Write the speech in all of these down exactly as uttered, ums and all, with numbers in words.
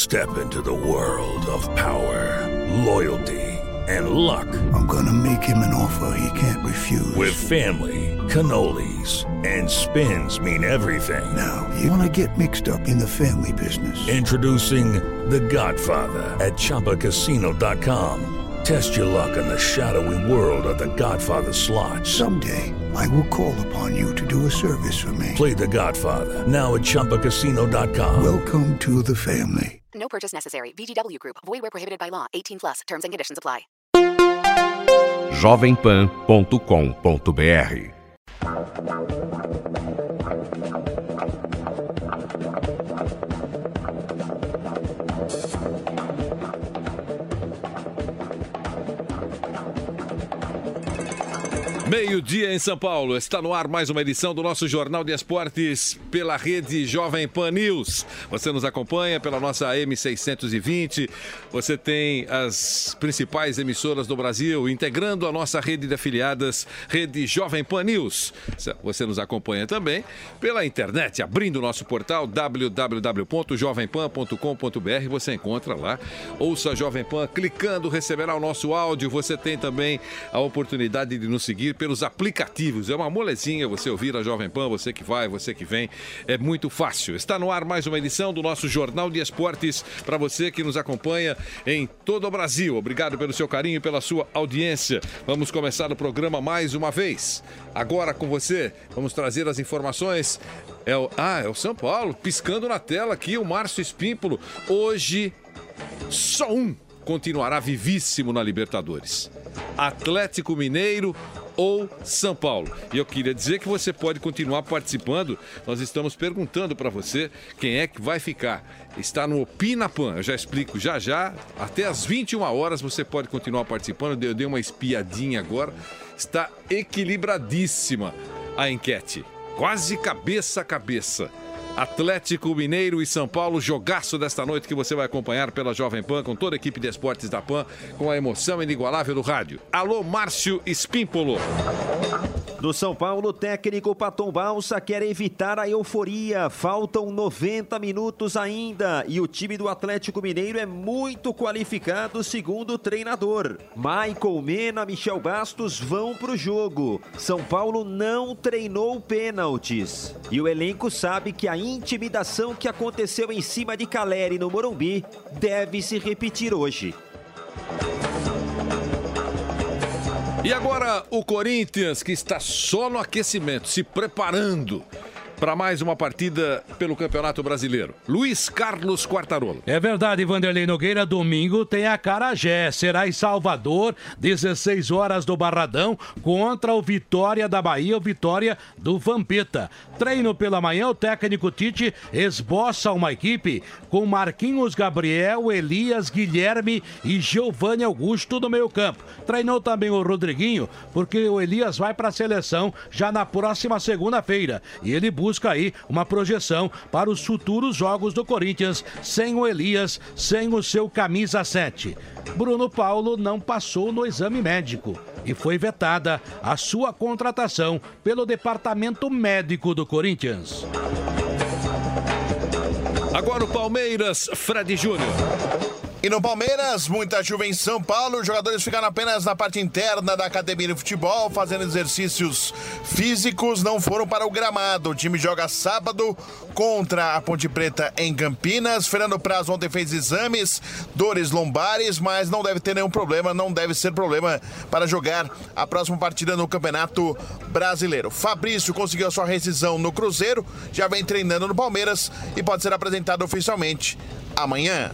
Step into the world of power, loyalty, and luck. I'm gonna make him an offer he can't refuse. With family, cannolis, and spins mean everything. Now, you wanna get mixed up in the family business. Introducing The Godfather at Chumba Casino dot com. Test your luck in the shadowy world of The Godfather slot. Someday, I will call upon you to do a service for me. Play The Godfather, now at Chumba Casino dot com. Welcome to the family. No purchase necessary. V G W Group. Void where prohibited by law. eighteen plus. Terms and conditions apply. jovem pan ponto com ponto b r Meio-dia em São Paulo, está no ar mais uma edição do nosso Jornal de Esportes pela rede Jovem Pan News. Você nos acompanha pela nossa A M seiscentos e vinte, você tem as principais emissoras do Brasil integrando a nossa rede de afiliadas, rede Jovem Pan News. Você nos acompanha também pela internet, abrindo o nosso portal w w w ponto jovem pan ponto com ponto b r, você encontra lá, ouça a Jovem Pan, clicando, receberá o nosso áudio, você tem também a oportunidade de nos seguir pelos aplicativos. É uma molezinha você ouvir a Jovem Pan, você que vai, você que vem, é muito fácil. Está no ar mais uma edição do nosso Jornal de Esportes para você que nos acompanha em todo o Brasil. Obrigado pelo seu carinho e pela sua audiência. Vamos começar o programa mais uma vez. Agora com você, vamos trazer as informações. É o, ah, é o São Paulo, piscando na tela aqui, o Márcio Espímpolo. Hoje, só um continuará vivíssimo na Libertadores: Atlético Mineiro ou São Paulo. E eu queria dizer que você pode continuar participando. Nós estamos perguntando para você quem é que vai ficar. Está no Opinapan, eu já explico já já. Até às vinte e uma horas você pode continuar participando. Eu dei uma espiadinha agora. Está equilibradíssima a enquete. Quase cabeça a cabeça. Atlético Mineiro e São Paulo, jogaço desta noite que você vai acompanhar pela Jovem Pan, com toda a equipe de esportes da Pan, com a emoção inigualável do rádio. Alô, Márcio Espímpolo. Do São Paulo, o técnico Paton Balsa quer evitar a euforia. Faltam noventa minutos ainda e o time do Atlético Mineiro é muito qualificado, segundo o treinador. Michael Mena, Michel Bastos vão pro jogo. São Paulo não treinou pênaltis. E o elenco sabe que a intimidação que aconteceu em cima de Caleri no Morumbi deve se repetir hoje. E agora o Corinthians, que está só no aquecimento, se preparando para mais uma partida pelo Campeonato Brasileiro. Luiz Carlos Quartarolo. É verdade, Vanderlei Nogueira. Domingo tem a Acarajé. Será em Salvador, dezesseis horas do Barradão, contra o Vitória da Bahia, o Vitória do Vampeta. Treino pela manhã, o técnico Tite esboça uma equipe com Marquinhos Gabriel, Elias, Guilherme e Giovanni Augusto no meio campo. Treinou também o Rodriguinho, porque o Elias vai para a seleção já na próxima segunda-feira. E ele busca busca aí uma projeção para os futuros jogos do Corinthians sem o Elias, sem o seu camisa sete. Bruno Paulo não passou no exame médico e foi vetada a sua contratação pelo departamento médico do Corinthians. Agora o Palmeiras, Fred Júnior. E no Palmeiras, muita chuva em São Paulo, os jogadores ficaram apenas na parte interna da academia de futebol, fazendo exercícios físicos, não foram para o gramado. O time joga sábado contra a Ponte Preta em Campinas. Fernando Praz ontem fez exames, dores lombares, mas não deve ter nenhum problema, não deve ser problema para jogar a próxima partida no Campeonato Brasileiro. Fabrício conseguiu a sua rescisão no Cruzeiro, já vem treinando no Palmeiras e pode ser apresentado oficialmente amanhã.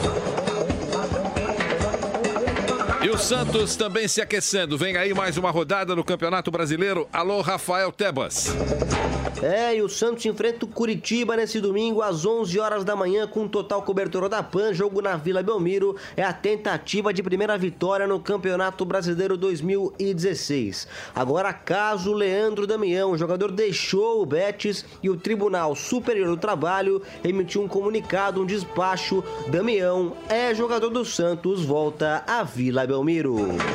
E o Santos também se aquecendo. Vem aí mais uma rodada no Campeonato Brasileiro. Alô, Rafael Tebas. É, e o Santos enfrenta o Curitiba nesse domingo às onze horas da manhã com total cobertura da Pan. Jogo na Vila Belmiro. É a tentativa de primeira vitória no Campeonato Brasileiro dois mil e dezesseis. Agora, caso Leandro Damião, o jogador deixou o Betis e o Tribunal Superior do Trabalho emitiu um comunicado, um despacho. Damião é jogador do Santos, volta à Vila Belmiro.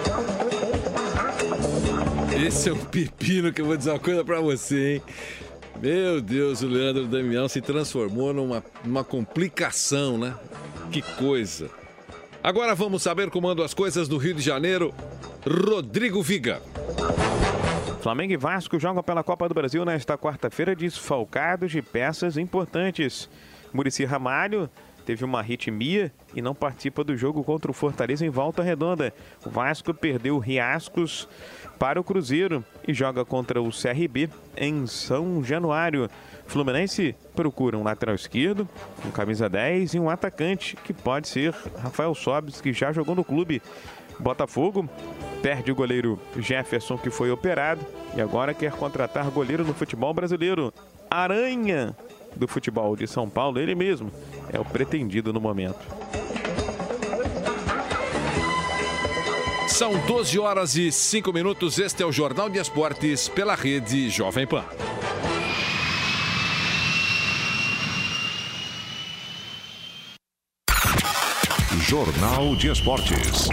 Esse é um pepino que eu vou dizer uma coisa pra você, hein? Meu Deus, o Leandro Damião se transformou numa, numa complicação, né? Que coisa. Agora vamos saber como andam as coisas no Rio de Janeiro. Rodrigo Viga. Flamengo e Vasco jogam pela Copa do Brasil nesta quarta-feira, desfalcados de peças importantes. Muricy Ramalho teve uma arritmia e não participa do jogo contra o Fortaleza em Volta Redonda. O Vasco perdeu Riascos para o Cruzeiro e joga contra o C R B em São Januário. Fluminense procura um lateral esquerdo, um camisa dez e um atacante, que pode ser Rafael Sobis, que já jogou no clube. Botafogo perde o goleiro Jefferson, que foi operado, e agora quer contratar goleiro no futebol brasileiro. Aranha do futebol de São Paulo, ele mesmo é o pretendido no momento. São doze horas e cinco minutos. Este é o Jornal de Esportes pela Rede Jovem Pan. Jornal de Esportes.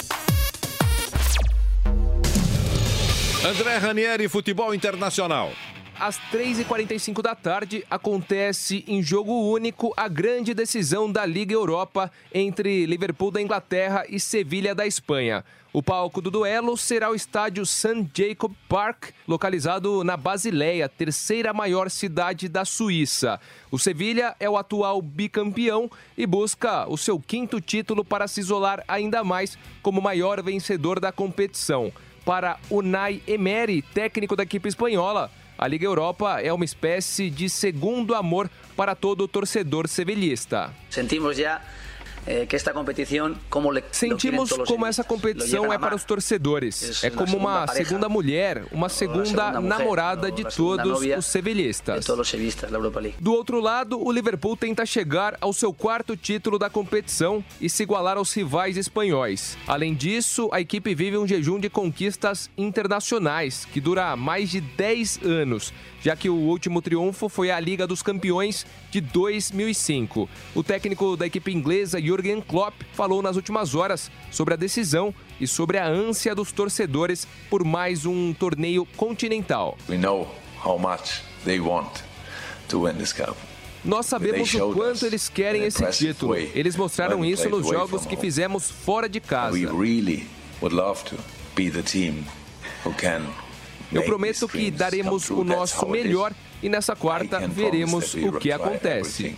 André Ranieri, Futebol Internacional. Às três e quarenta e cinco da tarde, acontece em jogo único a grande decisão da Liga Europa entre Liverpool da Inglaterra e Sevilha da Espanha. O palco do duelo será o estádio Saint Jacob Park, localizado na Basileia, terceira maior cidade da Suíça. O Sevilha é o atual bicampeão e busca o seu quinto título para se isolar ainda mais como maior vencedor da competição. Para Unai Emery, técnico da equipe espanhola, a Liga Europa é uma espécie de segundo amor para todo torcedor sevilhista. Sentimos já que esta competição, como le, Sentimos como essa competição é para os torcedores. É como uma segunda mulher, uma segunda namorada de todos os sevilhistas. Do outro lado, o Liverpool tenta chegar ao seu quarto título da competição e se igualar aos rivais espanhóis. Além disso, a equipe vive um jejum de conquistas internacionais que dura mais de dez anos, já que o último triunfo foi a Liga dos Campeões de dois mil e cinco. O técnico da equipe inglesa, Jürgen Klopp, falou nas últimas horas sobre a decisão e sobre a ânsia dos torcedores por mais um torneio continental. We know how much they want to win this cup. Nós sabemos o quanto eles querem esse título. Eles mostraram isso nos jogos que fizemos fora de casa. We really would love to be the team who can. Eu prometo que daremos o nosso melhor e nessa quarta veremos o que acontece.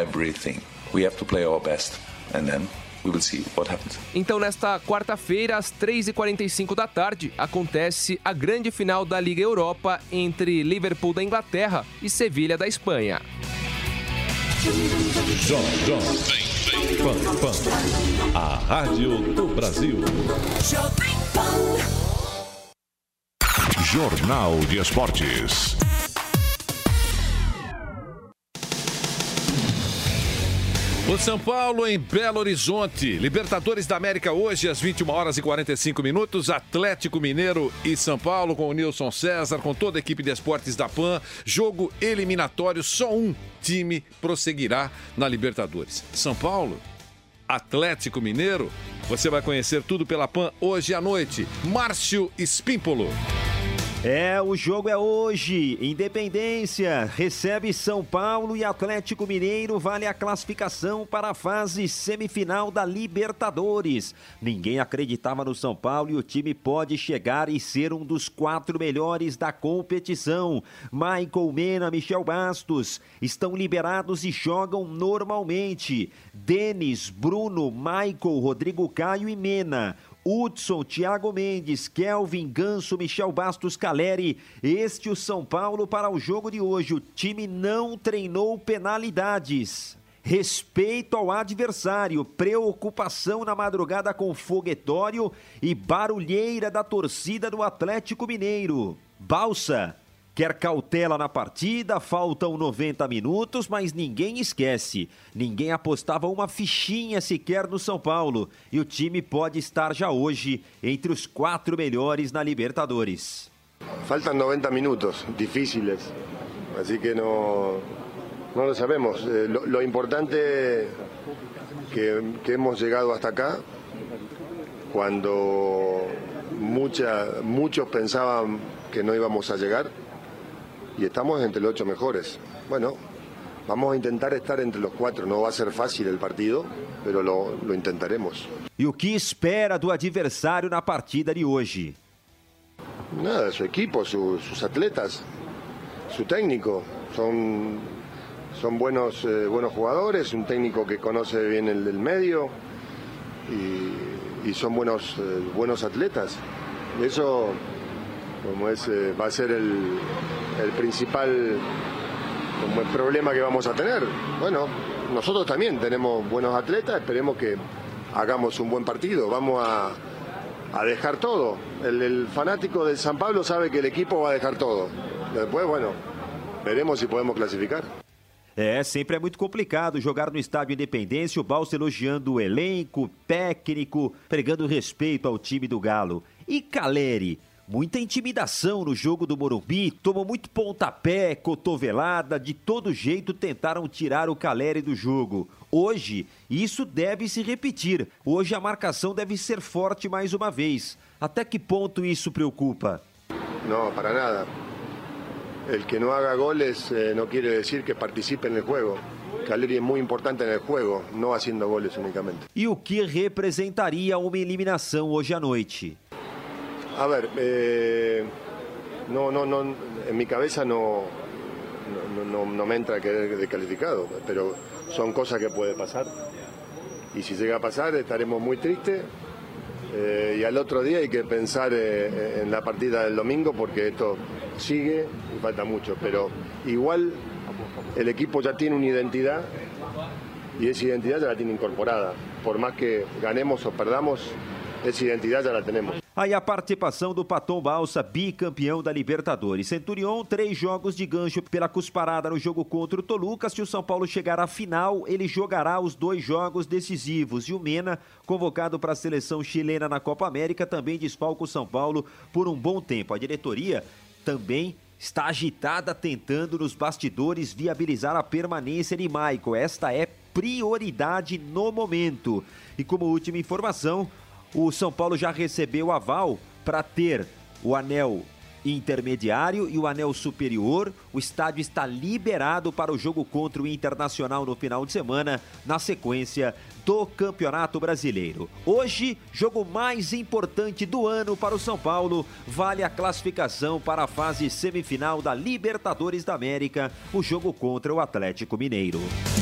Então, nesta quarta-feira, às três e quarenta e cinco da tarde, acontece a grande final da Liga Europa entre Liverpool da Inglaterra e Sevilha da Espanha. Pan, Pan, a rádio do Brasil. Jornal de Esportes. O São Paulo em Belo Horizonte. Libertadores da América hoje às vinte e uma horas e quarenta e cinco minutos. Atlético Mineiro e São Paulo com o Nilson César, com toda a equipe de esportes da Pan. Jogo eliminatório, só um time prosseguirá na Libertadores. São Paulo, Atlético Mineiro. Você vai conhecer tudo pela Pan hoje à noite. Márcio Espímpolo. É, o jogo é hoje. Independência recebe São Paulo e Atlético Mineiro, vale a classificação para a fase semifinal da Libertadores. Ninguém acreditava no São Paulo e o time pode chegar e ser um dos quatro melhores da competição. Michael Mena, Michel Bastos estão liberados e jogam normalmente. Denis, Bruno, Michael, Rodrigo Caio e Mena. Hudson, Thiago Mendes, Kelvin, Ganso, Michel Bastos, Caleri. Este o São Paulo para o jogo de hoje. O time não treinou penalidades. Respeito ao adversário, preocupação na madrugada com foguetório e barulheira da torcida do Atlético Mineiro. Balsa quer cautela na partida, faltam noventa minutos, mas ninguém esquece. Ninguém apostava uma fichinha sequer no São Paulo. E o time pode estar já hoje entre os quatro melhores na Libertadores. Faltam noventa minutos, difíceis. Assim que não, não lo sabemos. Lo, lo importante que, que hemos llegado hasta acá, quando mucha, muchos pensaban que no íbamos a llegar. Y estamos entre los ocho mejores. Bueno, Vamos a intentar estar entre los cuatro. No va a ser fácil el partido, pero lo, lo intentaremos. E o que espera do adversário na partida de hoje? Nada, su equipo, su, sus atletas, su técnico. Son, son buenos, eh, buenos jugadores, un técnico que conoce bien el, el medio y, y son buenos, eh, buenos atletas. Eso como es, eh, va a ser el, el principal como el problema que vamos a tener. Bueno, nosotros también tenemos buenos atletas, esperemos que hagamos un buen partido. Vamos a... a dejar todo. El, el fanático del São Paulo sabe que el equipo va a dejar todo. Después, bueno, veremos se podemos classificar. É, sempre é muito complicado jogar no estádio Independência, o Balsa elogiando o elenco, técnico, pregando respeito ao time do Galo. E Caleri, muita intimidação no jogo do Morumbi, tomou muito pontapé, cotovelada, de todo jeito tentaram tirar o Caleri do jogo. Hoje, isso deve se repetir. Hoje a marcação deve ser forte mais uma vez. Até que ponto isso preocupa? Não, para nada. El que no haga goles eh, no quiere decir que participe en el juego. Caleri es muy importante en el juego, no haciendo goles únicamente. E o que representaria uma eliminação hoje à noite? A ver, eh, no, no, no, en mi cabeza no, no, no, no me entra quedar descalificado, pero son cosas que puede pasar. Y si llega a pasar estaremos muy tristes. Eh, y al otro día hay que pensar eh, en la partida del domingo porque esto sigue y falta mucho. Pero igual el equipo ya tiene una identidad y esa identidad ya la tiene incorporada. Por más que ganemos o perdamos, essa identidade já la temos. Aí a participação do Paton Balsa, bicampeão da Libertadores. Centurion, três jogos de gancho pela cusparada no jogo contra o Toluca. Se o São Paulo chegar à final, ele jogará os dois jogos decisivos. E o Mena, convocado para a seleção chilena na Copa América, também desfalca o São Paulo por um bom tempo. A diretoria também está agitada, tentando nos bastidores viabilizar a permanência de Michael. Esta é prioridade no momento. E como última informação, o São Paulo já recebeu aval para ter o anel intermediário e o anel superior. O estádio está liberado para o jogo contra o Internacional no final de semana, na sequência do Campeonato Brasileiro. Hoje, jogo mais importante do ano para o São Paulo, vale a classificação para a fase semifinal da Libertadores da América, o jogo contra o Atlético Mineiro.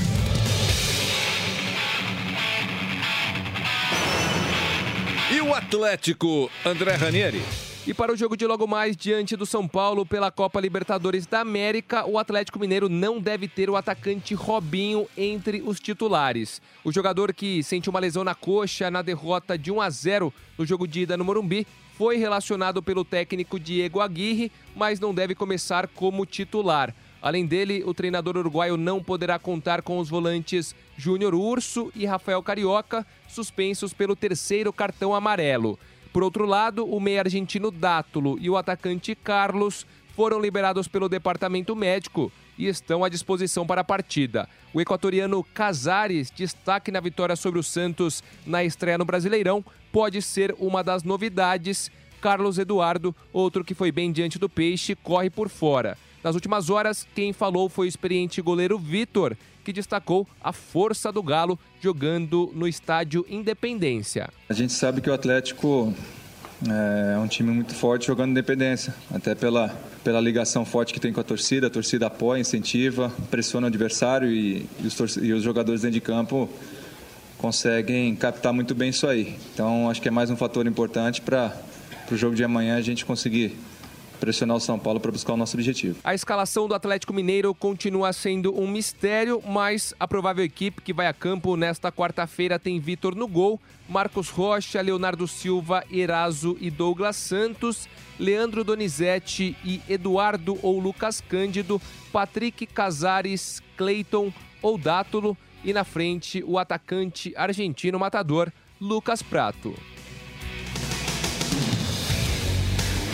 E o Atlético, André Ranieri? E para o jogo de logo mais diante do São Paulo pela Copa Libertadores da América, o Atlético Mineiro não deve ter o atacante Robinho entre os titulares. O jogador que sentiu uma lesão na coxa na derrota de um a zero no jogo de ida no Morumbi foi relacionado pelo técnico Diego Aguirre, mas não deve começar como titular. Além dele, o treinador uruguaio não poderá contar com os volantes Júnior Urso e Rafael Carioca, suspensos pelo terceiro cartão amarelo. Por outro lado, o meia argentino Dátulo e o atacante Carlos foram liberados pelo departamento médico e estão à disposição para a partida. O equatoriano Casares, destaque na vitória sobre o Santos na estreia no Brasileirão, pode ser uma das novidades. Carlos Eduardo, outro que foi bem diante do Peixe, corre por fora. Nas últimas horas, quem falou foi o experiente goleiro Vitor, que destacou a força do Galo jogando no estádio Independência. A gente sabe que o Atlético é um time muito forte jogando Independência, até pela, pela ligação forte que tem com a torcida. A torcida apoia, incentiva, pressiona o adversário e, e, os, e os jogadores dentro de campo conseguem captar muito bem isso aí. Então, acho que é mais um fator importante para o jogo de amanhã a gente conseguir pressionar o São Paulo para buscar o nosso objetivo. A escalação do Atlético Mineiro continua sendo um mistério, mas a provável equipe que vai a campo nesta quarta-feira tem Vitor no gol, Marcos Rocha, Leonardo Silva, Eraso e Douglas Santos, Leandro Donizete e Eduardo ou Lucas Cândido, Patrick Casares, Cleiton ou Dátulo e na frente o atacante argentino matador Lucas Prato.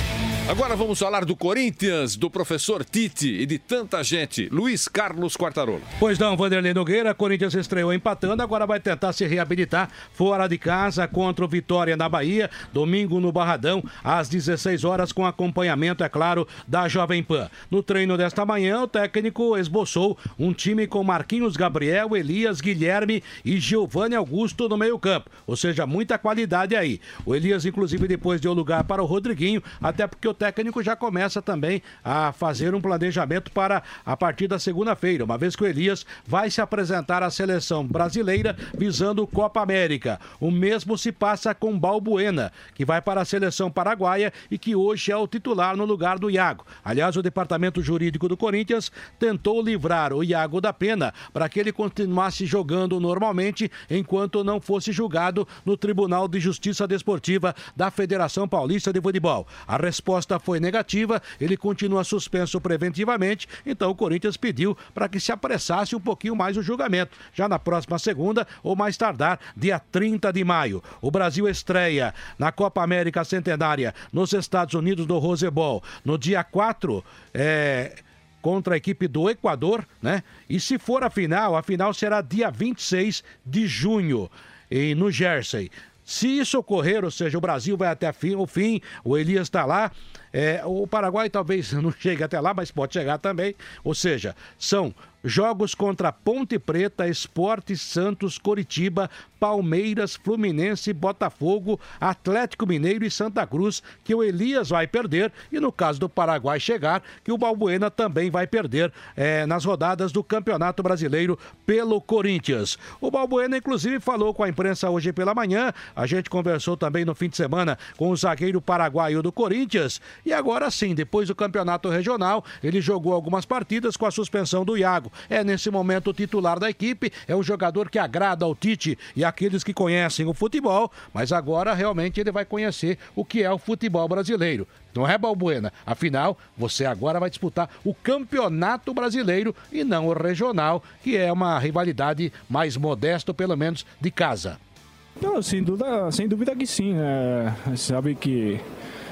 Agora vamos falar do Corinthians, do professor Tite e de tanta gente. Luiz Carlos Quartarolo. Pois não, Vanderlei Nogueira, Corinthians estreou empatando, agora vai tentar se reabilitar fora de casa contra o Vitória na Bahia, domingo no Barradão, às dezesseis horas, com acompanhamento, é claro, da Jovem Pan. No treino desta manhã, o técnico esboçou um time com Marquinhos Gabriel, Elias, Guilherme e Giovanni Augusto no meio-campo, ou seja, muita qualidade aí. O Elias, inclusive, depois deu lugar para o Rodriguinho, até porque o técnico já começa também a fazer um planejamento para a partir da segunda-feira, uma vez que o Elias vai se apresentar à seleção brasileira visando Copa América. O mesmo se passa com Balbuena, que vai para a seleção paraguaia e que hoje é o titular no lugar do Iago. Aliás, o departamento jurídico do Corinthians tentou livrar o Iago da pena para que ele continuasse jogando normalmente enquanto não fosse julgado no Tribunal de Justiça Desportiva da Federação Paulista de Futebol. A resposta foi negativa, ele continua suspenso preventivamente, então o Corinthians pediu para que se apressasse um pouquinho mais o julgamento, já na próxima segunda ou mais tardar, dia trinta de maio. O Brasil estreia na Copa América Centenária nos Estados Unidos do Rose Bowl no dia quatro, é... contra a equipe do Equador, né? E se for a final, a final será dia vinte e seis de junho, em no Jersey. Se isso ocorrer, ou seja, o Brasil vai até fim, o fim, o Elias está lá, é, o Paraguai talvez não chegue até lá, mas pode chegar também. Ou seja, são jogos contra Ponte Preta, Sport, Santos, Coritiba, Palmeiras, Fluminense, Botafogo, Atlético Mineiro e Santa Cruz, que o Elias vai perder, e no caso do Paraguai chegar, que o Balbuena também vai perder é, nas rodadas do Campeonato Brasileiro pelo Corinthians. O Balbuena, inclusive, falou com a imprensa hoje pela manhã, a gente conversou também no fim de semana com o zagueiro paraguaio do Corinthians, e agora sim, depois do Campeonato Regional, ele jogou algumas partidas com a suspensão do Iago. É nesse momento o titular da equipe, é um jogador que agrada ao Tite e aqueles que conhecem o futebol, mas agora realmente ele vai conhecer o que é o futebol brasileiro. Não é, Balbuena? Afinal, você agora vai disputar o Campeonato Brasileiro e não o Regional, que é uma rivalidade mais modesta, pelo menos de casa. Não, sem dúvida, sem dúvida que sim. É, sabe que...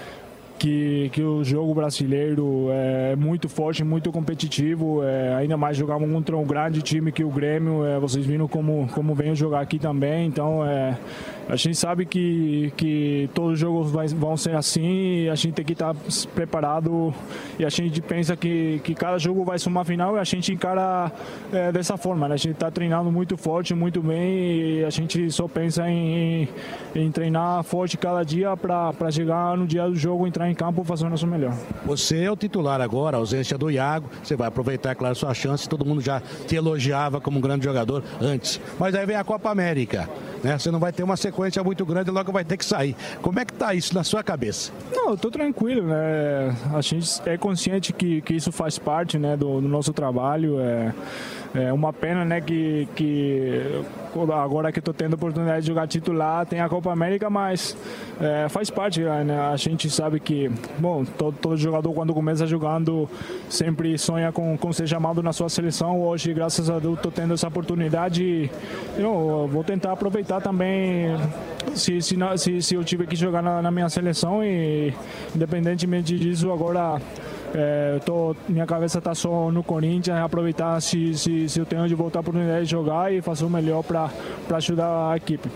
Que, que o jogo brasileiro é muito forte, muito competitivo, é, ainda mais jogamos contra um grande time que o Grêmio, é, vocês viram como, como vem jogar aqui também, então é, a gente sabe que, que todos os jogos vai, vão ser assim, e a gente tem que estar preparado, e a gente pensa que, que cada jogo vai ser uma final e a gente encara é, dessa forma, né? A gente está treinando muito forte, muito bem, e a gente só pensa em, em treinar forte cada dia para chegar no dia do jogo, entrar em campo, fazer o nosso melhor. Você é o titular agora, a ausência do Iago, você vai aproveitar, é claro, sua chance, todo mundo já te elogiava como um grande jogador antes, mas aí vem a Copa América, né? Você não vai ter uma sequência muito grande, logo vai ter que sair. Como é que tá isso na sua cabeça? Não, eu tô tranquilo, né? A gente é consciente que, que isso faz parte, né, do, do nosso trabalho, é... É uma pena, né, que, que agora que estou tendo a oportunidade de jogar titular, tem a Copa América, mas é, faz parte, né? A gente sabe que, bom, todo, todo jogador quando começa jogando sempre sonha com, com ser chamado na sua seleção. Hoje, graças a Deus, estou tendo essa oportunidade e eu vou tentar aproveitar também se, se, se, se eu tiver que jogar na, na minha seleção, e independentemente disso, agora... É, tô, minha cabeça está só no Corinthians, aproveitar se, se, se eu tenho de voltar a oportunidade de jogar e fazer o melhor para ajudar a equipe.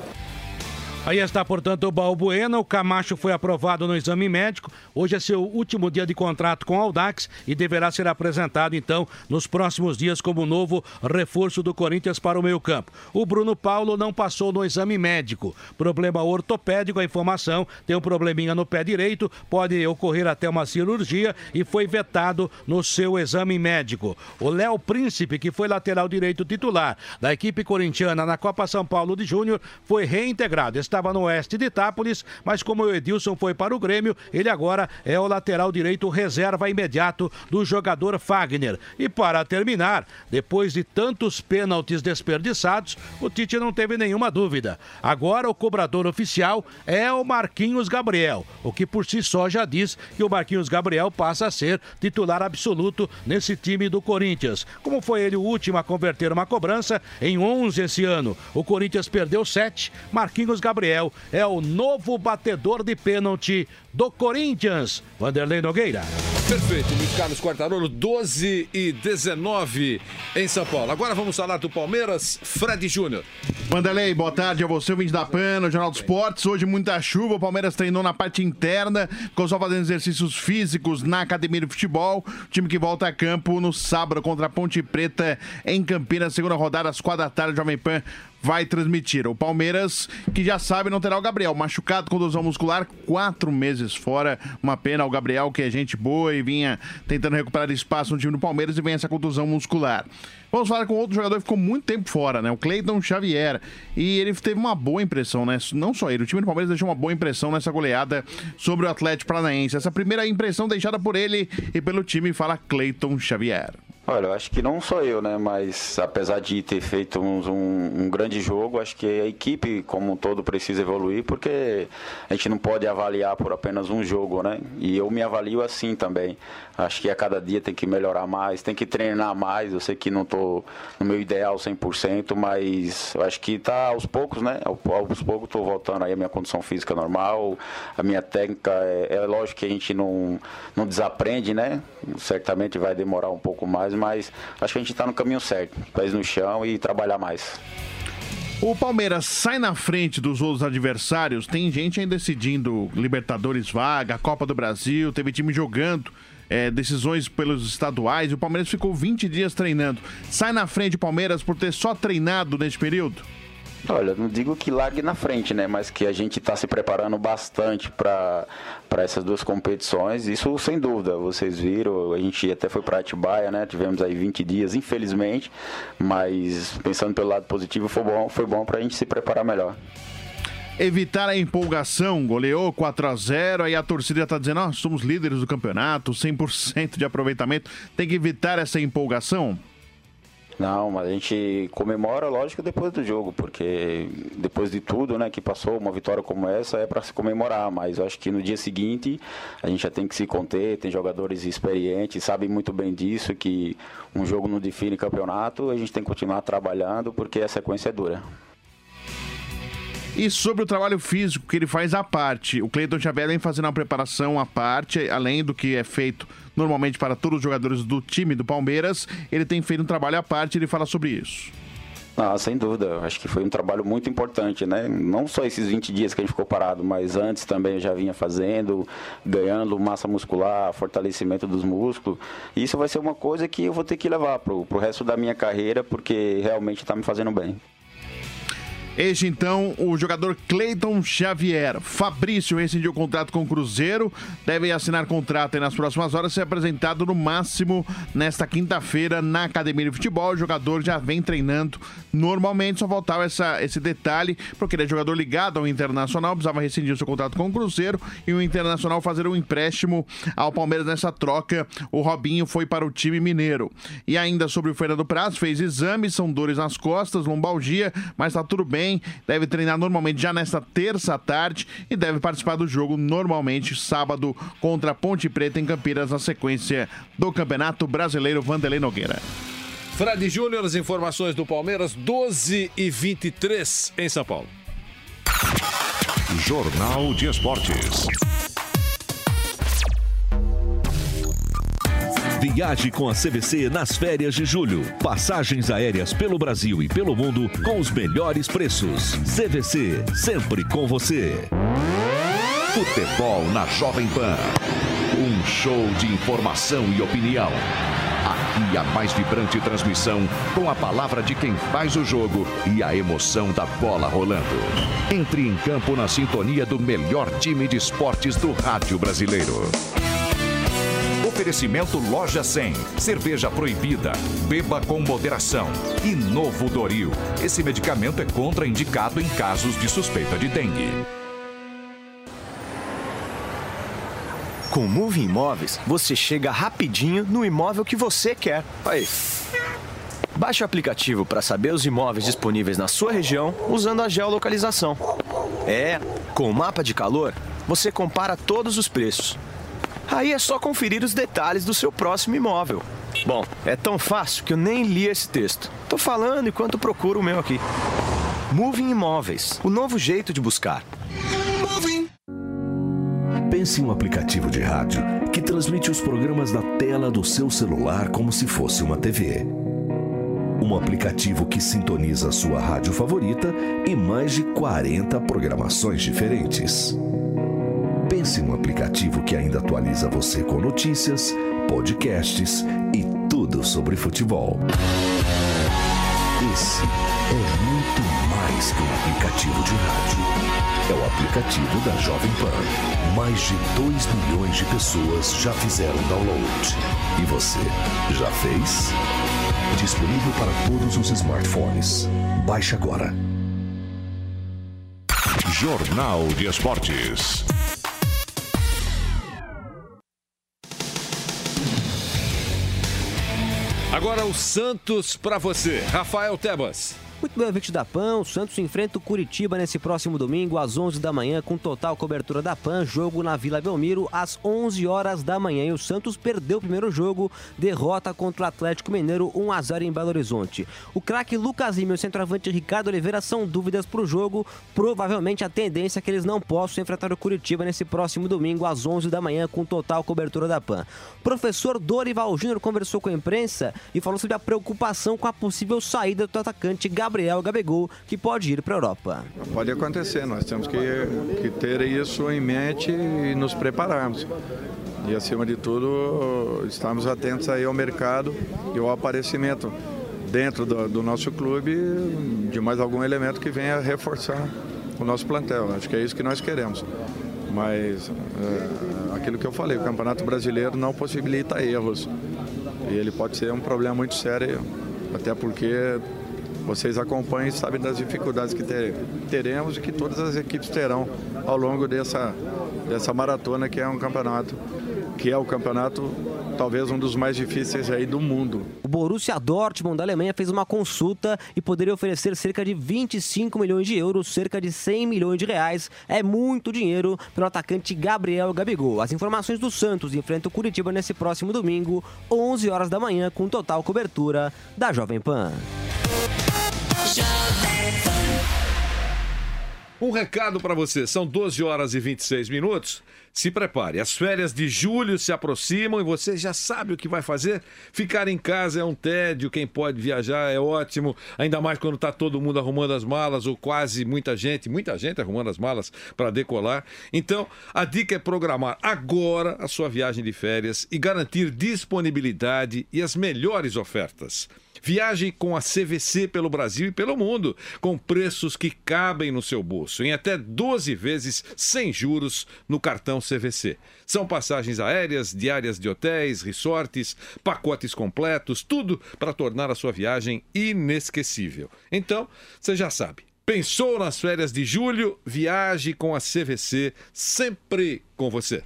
Aí está, portanto, o Balbuena. O Camacho foi aprovado no exame médico. Hoje é seu último dia de contrato com o Audax e deverá ser apresentado, então, nos próximos dias como novo reforço do Corinthians para o meio-campo. O Bruno Paulo não passou no exame médico. Problema ortopédico, a informação, tem um probleminha no pé direito, pode ocorrer até uma cirurgia e foi vetado no seu exame médico. O Léo Príncipe, que foi lateral direito titular da equipe corintiana na Copa São Paulo de Júnior, foi reintegrado. Estava no Oeste de Itápolis, mas como o Edilson foi para o Grêmio, ele agora é o lateral direito reserva imediato do jogador Fagner. E para terminar, depois de tantos pênaltis desperdiçados, o Tite não teve nenhuma dúvida. Agora o cobrador oficial é o Marquinhos Gabriel, o que por si só já diz que o Marquinhos Gabriel passa a ser titular absoluto nesse time do Corinthians. Como foi ele o último a converter uma cobrança, em onze esse ano, o Corinthians perdeu sete, Marquinhos Gabriel Gabriel é o novo batedor de pênalti do Corinthians. Vanderlei Nogueira. Perfeito, Luiz Carlos Quartarolo, doze e dezenove em São Paulo. Agora vamos falar do Palmeiras, Fred Júnior. Vanderlei, boa tarde a você, ouvinte da PAN, no Jornal dos Esportes. Hoje muita chuva, o Palmeiras treinou na parte interna, ficou só fazendo exercícios físicos na academia de futebol. O time que volta a campo no sábado contra a Ponte Preta em Campinas, segunda rodada às quatro da tarde, Jovem Pan vai transmitir. O Palmeiras, que já sabe, não terá o Gabriel, machucado com contusão muscular, quatro meses fora. Uma pena, o Gabriel, que é gente boa e vinha tentando recuperar espaço no time do Palmeiras, e vem essa contusão muscular. Vamos falar com outro jogador que ficou muito tempo fora, né? O Cleiton Xavier. E ele teve uma boa impressão, né? Não só ele, o time do Palmeiras deixou uma boa impressão nessa goleada sobre o Atlético Paranaense. Essa primeira impressão deixada por ele e pelo time, fala Cleiton Xavier. Olha, eu acho que não só eu, né? Mas apesar de ter feito um, um, um grande jogo, acho que a equipe como um todo precisa evoluir, porque a gente não pode avaliar por apenas um jogo, né? E eu me avalio assim também. Acho que a cada dia tem que melhorar mais, tem que treinar mais. Eu sei que não estou no meu ideal cem por cento, mas eu acho que está aos poucos, né? Aos poucos estou voltando aí a minha condição física normal, a minha técnica. É, é lógico que a gente não, não desaprende, né? Certamente vai demorar um pouco mais, mas acho que a gente está no caminho certo, pés no chão e trabalhar mais. O Palmeiras sai na frente dos outros adversários, tem gente ainda decidindo Libertadores vaga, Copa do Brasil, teve time jogando é, decisões pelos estaduais, e o Palmeiras ficou vinte dias treinando. Sai na frente o Palmeiras por ter só treinado nesse período? Olha, não digo que largue na frente, né? Mas que a gente está se preparando bastante para para essas duas competições, isso sem dúvida. Vocês viram, a gente até foi para Atibaia, né? Tivemos aí vinte dias, infelizmente, mas pensando pelo lado positivo, foi bom, foi bom para a gente se preparar melhor. Evitar a empolgação, goleou quatro a zero, aí a torcida já está dizendo, nós somos líderes do campeonato, cem por cento de aproveitamento, tem que evitar essa empolgação? Não, mas a gente comemora, lógico, depois do jogo, porque depois de tudo, né, que passou, uma vitória como essa é para se comemorar, mas eu acho que no dia seguinte a gente já tem que se conter, tem jogadores experientes, sabem muito bem disso, que um jogo não define campeonato, a gente tem que continuar trabalhando, porque a sequência é dura. E sobre o trabalho físico que ele faz à parte, o Cleiton Xavier vem fazendo uma preparação à parte, além do que é feito normalmente para todos os jogadores do time do Palmeiras, ele tem feito um trabalho à parte, ele fala sobre isso. Ah, sem dúvida, acho que foi um trabalho muito importante, né? Não só esses vinte dias que a gente ficou parado, mas antes também eu já vinha fazendo, ganhando massa muscular, fortalecimento dos músculos. E isso vai ser uma coisa que eu vou ter que levar pro, pro resto da minha carreira, porque realmente está me fazendo bem. Este, então, o jogador Cleiton Xavier. Fabrício rescindiu o contrato com o Cruzeiro, deve assinar contrato aí nas próximas horas, ser apresentado no máximo nesta quinta-feira na Academia de Futebol. O jogador já vem treinando normalmente, só faltava essa, esse detalhe, porque ele é jogador ligado ao Internacional, precisava rescindir o seu contrato com o Cruzeiro e o Internacional fazer um empréstimo ao Palmeiras nessa troca. O Robinho foi para o time mineiro. E ainda sobre o Fernando Praz, fez exames, são dores nas costas, lombalgia, mas tá tudo bem. Deve treinar normalmente já nesta terça à tarde e deve participar do jogo normalmente sábado contra a Ponte Preta em Campinas, na sequência do Campeonato Brasileiro. Vanderlei Nogueira. Fred Júnior, as informações do Palmeiras, doze e vinte e três em São Paulo. Jornal de Esportes. Viaje com a C V C nas férias de julho. Passagens aéreas pelo Brasil e pelo mundo com os melhores preços. C V C, sempre com você. Futebol na Jovem Pan. Um show de informação e opinião. Aqui a mais vibrante transmissão com a palavra de quem faz o jogo e a emoção da bola rolando. Entre em campo na sintonia do melhor time de esportes do rádio brasileiro. Oferecimento Loja cem. Cerveja proibida. Beba com moderação. E Novo Doril. Esse medicamento é contraindicado em casos de suspeita de dengue. Com Move Imóveis, você chega rapidinho no imóvel que você quer. Aí. Baixe o aplicativo para saber os imóveis disponíveis na sua região usando a geolocalização. É, com o mapa de calor, você compara todos os preços. Aí é só conferir os detalhes do seu próximo imóvel. Bom, é tão fácil que eu nem li esse texto. Tô falando enquanto procuro o meu aqui. Moving Imóveis, o novo jeito de buscar. Pense em um aplicativo de rádio que transmite os programas da tela do seu celular como se fosse uma T V. Um aplicativo que sintoniza a sua rádio favorita e mais de quarenta programações diferentes. Pense em um aplicativo que ainda atualiza você com notícias, podcasts e tudo sobre futebol. Esse é muito mais que um aplicativo de rádio. É o aplicativo da Jovem Pan. Mais de dois milhões de pessoas já fizeram download. E você, já fez? Disponível para todos os smartphones. Baixe agora. Jornal de Esportes. Agora o Santos para você, Rafael Tebas. Muito bem, ouvinte da Pan, o Santos enfrenta o Curitiba nesse próximo domingo às onze da manhã com total cobertura da Pan, jogo na Vila Belmiro às onze horas da manhã. E o Santos perdeu o primeiro jogo, derrota contra o Atlético Mineiro um a zero em Belo Horizonte. O craque Lucas Lima e o centroavante Ricardo Oliveira são dúvidas para o jogo, provavelmente a tendência é que eles não possam enfrentar o Curitiba nesse próximo domingo às onze da manhã com total cobertura da Pan. O professor Dorival Júnior conversou com a imprensa e falou sobre a preocupação com a possível saída do atacante Gabriel Gabriel Gabigol, que pode ir para a Europa. Pode acontecer, nós temos que, que ter isso em mente e nos prepararmos. E, acima de tudo, estamos atentos aí ao mercado e ao aparecimento dentro do, do nosso clube de mais algum elemento que venha reforçar o nosso plantel. Acho que é isso que nós queremos. Mas, é, aquilo que eu falei, o Campeonato Brasileiro não possibilita erros. E ele pode ser um problema muito sério, até porque vocês acompanham e sabem das dificuldades que teremos e que todas as equipes terão ao longo dessa, dessa maratona, que é um campeonato, que é o campeonato talvez um dos mais difíceis aí do mundo. O Borussia Dortmund da Alemanha fez uma consulta e poderia oferecer cerca de vinte e cinco milhões de euros, cerca de cem milhões de reais. É muito dinheiro pelo atacante Gabriel Gabigol. As informações do Santos enfrenta o Curitiba nesse próximo domingo, onze horas da manhã, com total cobertura da Jovem Pan. Um recado para você, são doze horas e vinte e seis minutos. Se prepare, as férias de julho se aproximam e você já sabe o que vai fazer? Ficar em casa é um tédio, quem pode viajar é ótimo, ainda mais quando está todo mundo arrumando as malas, ou quase muita gente, muita gente arrumando as malas para decolar. Então, a dica é programar agora a sua viagem de férias e garantir disponibilidade e as melhores ofertas. Viaje com a C V C pelo Brasil e pelo mundo, com preços que cabem no seu bolso, em até doze vezes sem juros no cartão C V C. São passagens aéreas, diárias de hotéis, resorts, pacotes completos, tudo para tornar a sua viagem inesquecível. Então, você já sabe. Pensou nas férias de julho? Viaje com a C V C, sempre com você.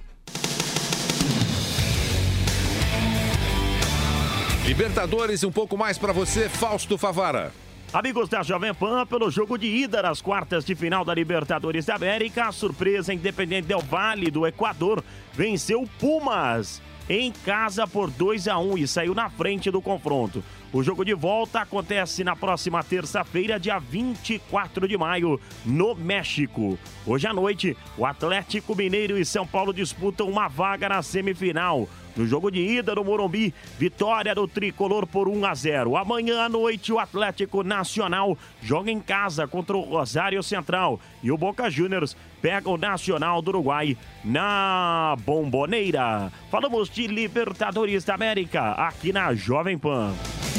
Libertadores, um pouco mais para você, Fausto Favara. Amigos da Jovem Pan, pelo jogo de ida das quartas de final da Libertadores da América, a surpresa Independente Del Valle do Equador venceu o Pumas em casa por dois a um e saiu na frente do confronto. O jogo de volta acontece na próxima terça-feira, dia vinte e quatro de maio, no México. Hoje à noite, o Atlético Mineiro e São Paulo disputam uma vaga na semifinal. No jogo de ida no Morumbi, vitória do Tricolor por um a zero. Amanhã à noite, o Atlético Nacional joga em casa contra o Rosário Central. E o Boca Juniors pega o Nacional do Uruguai na Bomboneira. Falamos de Libertadores da América, aqui na Jovem Pan.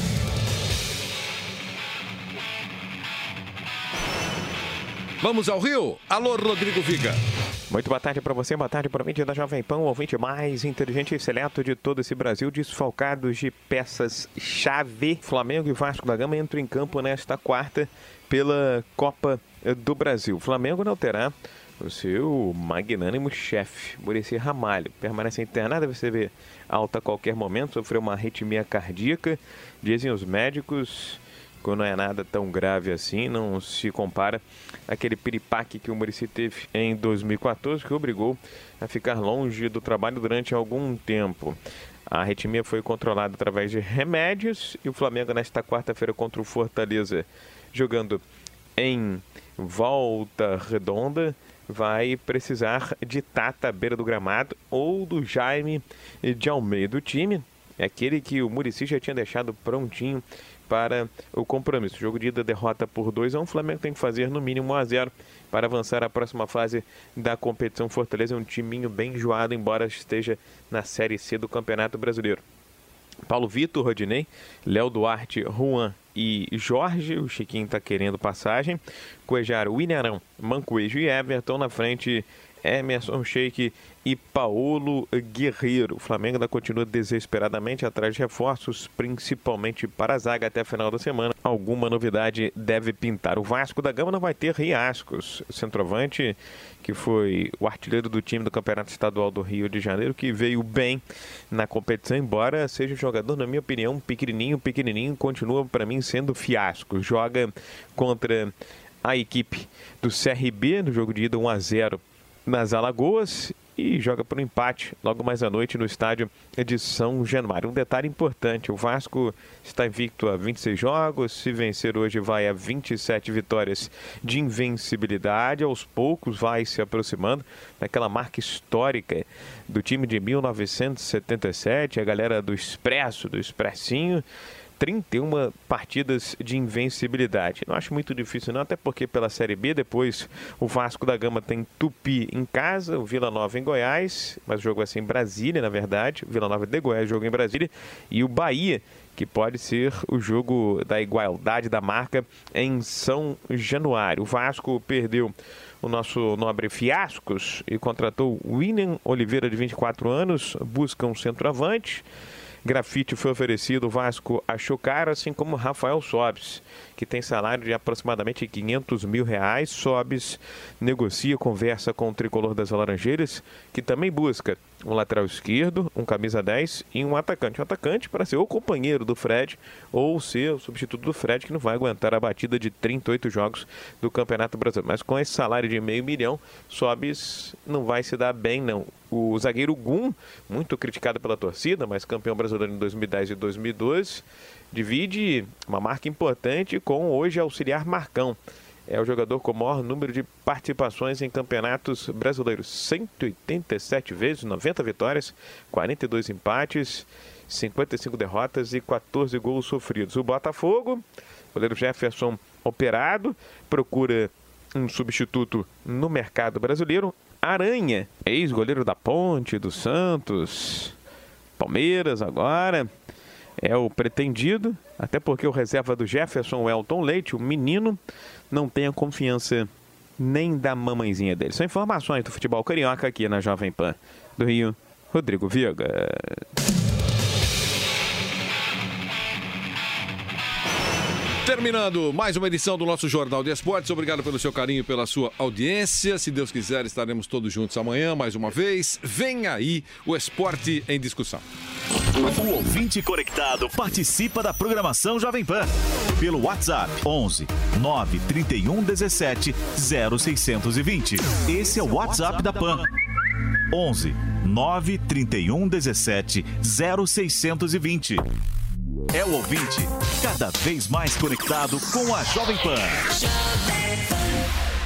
Vamos ao Rio? Alô, Rodrigo Viga. Muito boa tarde para você, boa tarde para o ouvinte da Jovem Pan, o ouvinte mais inteligente e seleto de todo esse Brasil, desfalcados de peças-chave. Flamengo e Vasco da Gama entram em campo nesta quarta pela Copa do Brasil. O Flamengo não terá o seu magnânimo chefe, Muricy Ramalho. Permanece internado, deve ser alta a qualquer momento, sofreu uma arritmia cardíaca, dizem os médicos. Não é nada tão grave assim, não se compara àquele piripaque que o Muricy teve em dois mil e quatorze, que obrigou a ficar longe do trabalho durante algum tempo. A arritmia foi controlada através de remédios e o Flamengo nesta quarta-feira contra o Fortaleza, jogando em Volta Redonda vai precisar de Tata à beira do gramado ou do Jaime de Almeida. O time é aquele que o Muricy já tinha deixado prontinho para o compromisso. O jogo de ida, derrota por dois a um. O Flamengo tem que fazer no mínimo um a zero para avançar à próxima fase da competição. Fortaleza é um timinho bem enjoado, embora esteja na Série C do Campeonato Brasileiro. Paulo Vitor, Rodinei, Léo Duarte, Juan e Jorge. O Chiquinho está querendo passagem. Cuejar, William, Mancoejo e Everton. Na frente, Emerson Sheik e Paulo Guerreiro. O Flamengo ainda continua desesperadamente atrás de reforços, principalmente para a zaga até a final da semana. Alguma novidade deve pintar. O Vasco da Gama não vai ter Riascos, centroavante, que foi o artilheiro do time do Campeonato Estadual do Rio de Janeiro, que veio bem na competição, embora seja um jogador, na minha opinião, pequenininho, pequenininho, continua para mim sendo fiasco. Joga contra a equipe do C R B no jogo de ida um a zero nas Alagoas e joga por um empate logo mais à noite no estádio de São Januário. Um detalhe importante, o Vasco está invicto a vinte e seis jogos, se vencer hoje vai a vinte e sete vitórias de invencibilidade, aos poucos vai se aproximando daquela marca histórica do time de mil novecentos e setenta e sete, a galera do Expresso, do Expressinho, trinta e uma partidas de invencibilidade. Não acho muito difícil não, até porque pela Série B, depois o Vasco da Gama tem Tupi em casa, o Vila Nova em Goiás, mas o jogo vai ser em Brasília, na verdade, o Vila Nova de Goiás, jogo em Brasília, e o Bahia, que pode ser o jogo da igualdade da marca em São Januário. O Vasco perdeu o nosso nobre Fiascos e contratou o William Oliveira, de vinte e quatro anos, busca um centroavante. Grafite foi oferecido, o Vasco achou caro, assim como Rafael Sobis, que tem salário de aproximadamente quinhentos mil reais. Sobis negocia, conversa com o tricolor das Laranjeiras, que também busca um lateral esquerdo, um camisa dez e um atacante. Um atacante para ser o companheiro do Fred ou ser o substituto do Fred, que não vai aguentar a batida de trinta e oito jogos do Campeonato Brasileiro. Mas com esse salário de meio milhão, Sobis não vai se dar bem, não. O zagueiro Gum, muito criticado pela torcida, mas campeão brasileiro em dois mil e dez e dois mil e doze, divide uma marca importante com hoje auxiliar Marcão. É o jogador com o maior número de participações em campeonatos brasileiros. cento e oitenta e sete vezes, noventa vitórias, quarenta e dois empates, cinquenta e cinco derrotas e quatorze gols sofridos. O Botafogo, o goleiro Jefferson operado, procura um substituto no mercado brasileiro. Aranha, ex-goleiro da Ponte, do Santos, Palmeiras agora, é o pretendido, até porque o reserva do Jefferson, o Elton Leite, o menino, não tem a confiança nem da mamãezinha dele. São informações do futebol carioca aqui na Jovem Pan. Do Rio, Rodrigo Viega. Terminando mais uma edição do nosso Jornal de Esportes. Obrigado pelo seu carinho e pela sua audiência. Se Deus quiser, estaremos todos juntos amanhã, mais uma vez. Vem aí o Esporte em Discussão. O ouvinte conectado participa da programação Jovem Pan pelo WhatsApp onze nove trinta e um dezessete zero seiscentos e vinte. Esse é o WhatsApp da Pan. onze nove trinta e um dezessete zero seiscentos e vinte. É o ouvinte cada vez mais conectado com a Jovem Pan.